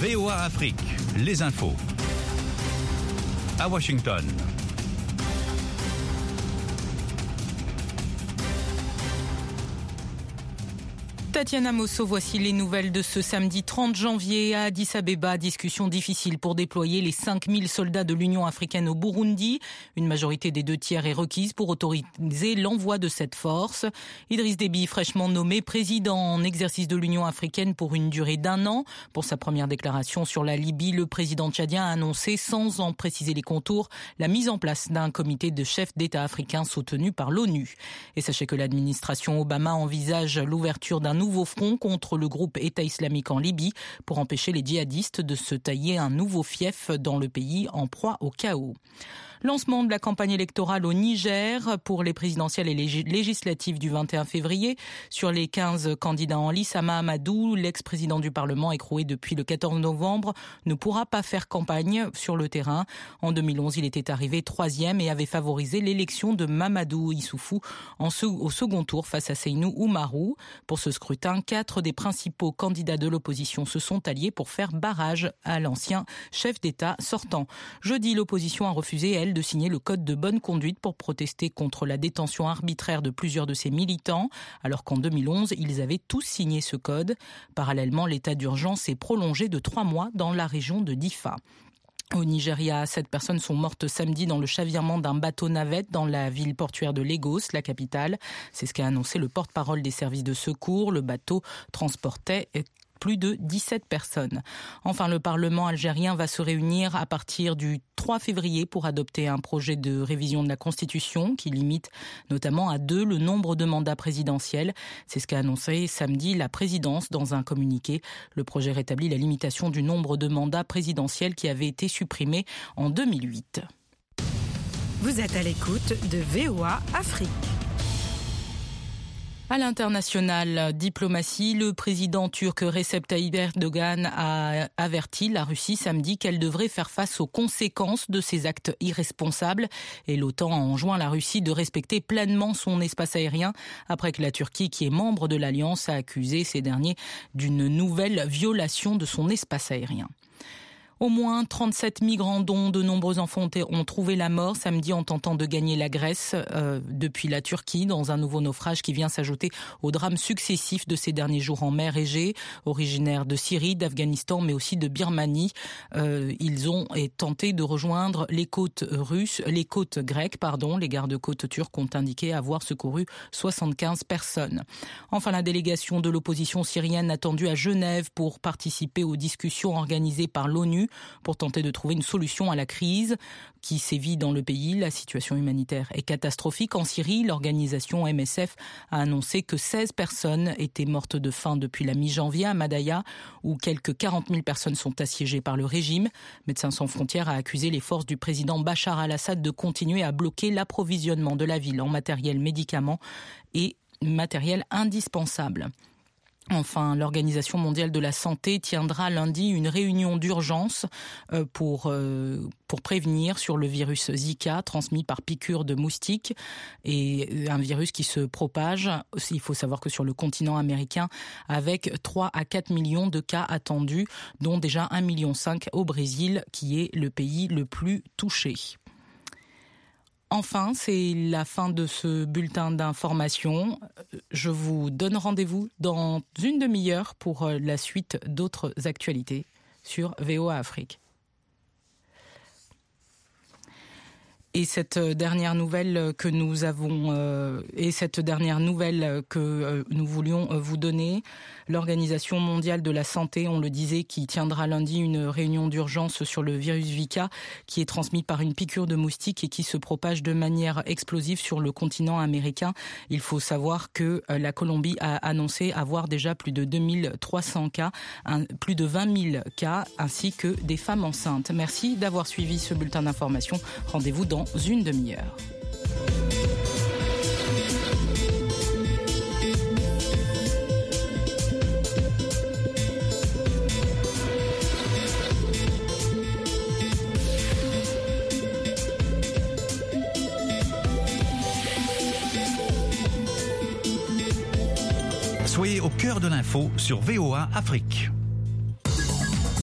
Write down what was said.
VOA Afrique, les infos. À Washington. Tatiana Mosso, voici les nouvelles de ce samedi 30 janvier à Addis Abeba. Discussion difficile pour déployer les 5000 soldats de l'Union africaine au Burundi. Une majorité des 2/3 est requise pour autoriser l'envoi de cette force. Idriss Déby, fraîchement nommé président en exercice de l'Union africaine pour une durée d'1 an. Pour sa première déclaration sur la Libye, le président tchadien a annoncé, sans en préciser les contours, la mise en place d'un comité de chefs d'État africains soutenu par l'ONU. Et sachez que l'administration Obama envisage l'ouverture d'un nouveau front contre le groupe État islamique en Libye pour empêcher les djihadistes de se tailler un nouveau fief dans le pays en proie au chaos. Lancement de la campagne électorale au Niger pour les présidentielles et les législatives du 21 février. Sur les 15 candidats en lice, Hama Amadou, l'ex-président du Parlement écroué depuis le 14 novembre, ne pourra pas faire campagne sur le terrain. En 2011, il était arrivé 3e et avait favorisé l'élection de Mamadou Issoufou au second tour face à Seynou Oumarou. Pour ce scrutin, 4 des principaux candidats de l'opposition se sont alliés pour faire barrage à l'ancien chef d'État sortant. Jeudi, l'opposition a refusé, elle, de signer le code de bonne conduite pour protester contre la détention arbitraire de plusieurs de ses militants, alors qu'en 2011, ils avaient tous signé ce code. Parallèlement, l'état d'urgence est prolongé de 3 mois dans la région de Diffa. Au Nigeria, 7 personnes sont mortes samedi dans le chavirement d'un bateau-navette dans la ville portuaire de Lagos, la capitale. C'est ce qu'a annoncé le porte-parole des services de secours. Le bateau transportait plus de 17 personnes. Enfin, le Parlement algérien va se réunir à partir du 3 février pour adopter un projet de révision de la Constitution qui limite notamment à 2 le nombre de mandats présidentiels. C'est ce qu'a annoncé samedi la présidence dans un communiqué. Le projet rétablit la limitation du nombre de mandats présidentiels qui avait été supprimé en 2008. Vous êtes à l'écoute de VOA Afrique. À l'international, diplomatie, le président turc Recep Tayyip Erdogan a averti la Russie samedi qu'elle devrait faire face aux conséquences de ses actes irresponsables. Et l'OTAN a enjoint la Russie de respecter pleinement son espace aérien après que la Turquie, qui est membre de l'Alliance, a accusé ces derniers d'une nouvelle violation de son espace aérien. Au moins 37 migrants, dont de nombreux enfants, ont trouvé la mort samedi en tentant de gagner la Grèce depuis la Turquie dans un nouveau naufrage qui vient s'ajouter aux drames successifs de ces derniers jours en mer Égée. Originaires de Syrie, d'Afghanistan, mais aussi de Birmanie, ils ont tenté de rejoindre les côtes grecques. Les gardes-côtes turcs ont indiqué avoir secouru 75 personnes. Enfin, la délégation de l'opposition syrienne attendue à Genève pour participer aux discussions organisées par l'ONU pour tenter de trouver une solution à la crise qui sévit dans le pays. La situation humanitaire est catastrophique. En Syrie, l'organisation MSF a annoncé que 16 personnes étaient mortes de faim depuis la mi-janvier à Madaya, où quelques 40 000 personnes sont assiégées par le régime. Médecins sans frontières a accusé les forces du président Bachar al-Assad de continuer à bloquer l'approvisionnement de la ville en matériel, médicaments et matériel indispensable. Enfin, l'Organisation mondiale de la santé tiendra lundi une réunion d'urgence pour prévenir sur le virus Zika transmis par piqûre de moustique, et un virus qui se propage. Il faut savoir que sur le continent américain, avec 3 à 4 millions de cas attendus, dont déjà 1,5 million au Brésil, qui est le pays le plus touché. Enfin, c'est la fin de ce bulletin d'information. Je vous donne rendez-vous dans une demi-heure pour la suite d'autres actualités sur VOA Afrique. Et cette dernière nouvelle que nous voulions vous donner, l'Organisation mondiale de la santé, on le disait, qui tiendra lundi une réunion d'urgence sur le virus Zika, qui est transmis par une piqûre de moustique et qui se propage de manière explosive sur le continent américain. Il faut savoir que la Colombie a annoncé avoir déjà plus de 2300 cas, plus de 20 000 cas, ainsi que des femmes enceintes. Merci d'avoir suivi ce bulletin d'information. Rendez-vous dans une demi-heure. Soyez au cœur de l'info sur VOA Afrique.